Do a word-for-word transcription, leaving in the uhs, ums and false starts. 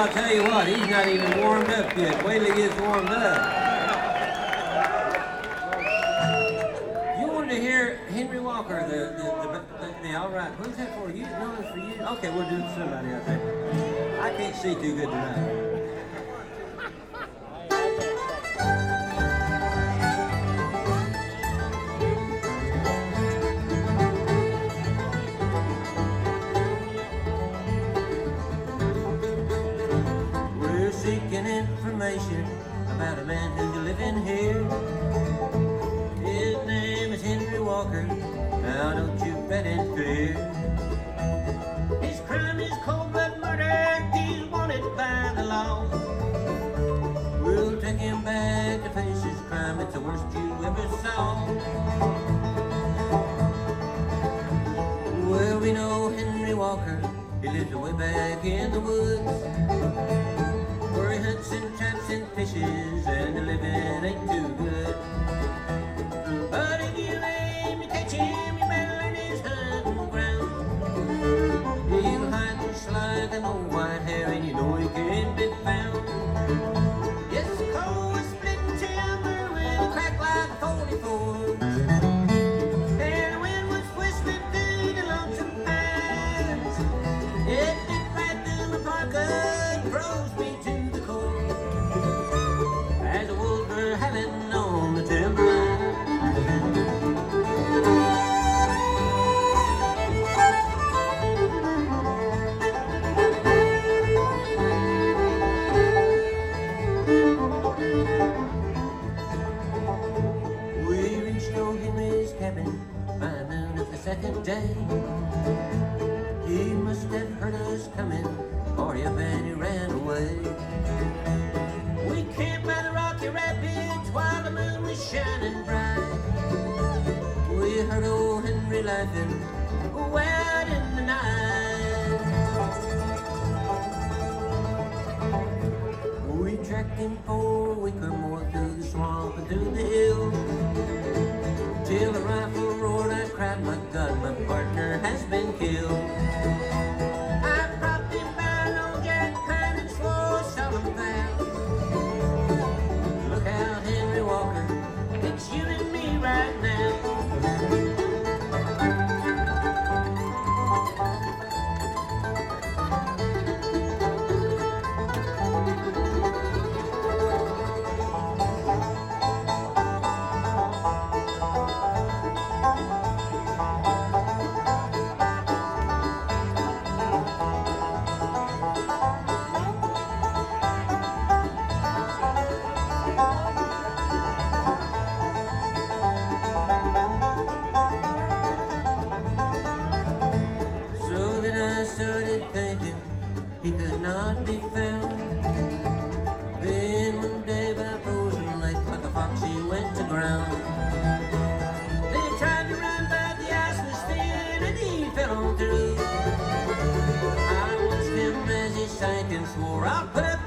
I'll tell you what, he's not even warmed up yet. Wait till he gets warmed up. You wanted to hear Henry Walker, the the the, the, the all right. Who's that for? You? No, it's for you. Okay, we'll do it for somebody else. I can't see too good tonight. Seeking information about a man who's living here. His name is Henry Walker. Now don't you bet in fear. His crime is cold-blood murder. He's wanted by the law. We'll take him back to face his crime. It's the worst you ever saw. Well, we know Henry Walker. He lives way back in the woods, where he hunts and traps and fishes, and the living ain't too good. But if you aim to catch him, you better learn his hunting ground. He'll hide just like an old white hare, and you know he can't be found. Yes, the coal was split in timber with a crack like forty-four, and the wind was whistling through the lonesome pines. It bit right through my parka and froze me to the core, as the wolves were howling on the timberline. We reached old Henry's cabin by noon of the second day. He must have heard us coming, or if and he ran away. We camped by the rocky rapids while the moon was shining bright. We heard old Henry laughing way out in the night. We tracked him for a week or more through the swamp and through the hill, till the rifle roared. I cried, my God, my partner has been killed. I propped him by an old jack pine and swore a solemn vow. Look out, Henry Walker, it's you and me right now. Started thinking he could not be found. Then one day by frozen lake, like a fox he went to ground. Then he tried to run, but the ice was thin and he fell on through. I watched him as he sank and swore, I'll put up